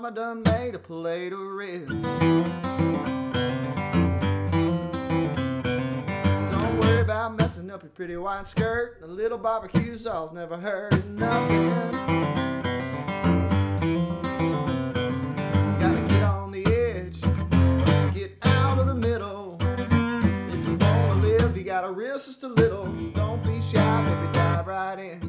mama done made a plate of ribs. Don't worry about messing up your pretty white skirt. A little barbecue sauce never hurt nothing. Gotta get on the edge, get out of the middle. If you wanna live, you gotta risk just a little. Don't be shy, baby, dive right in.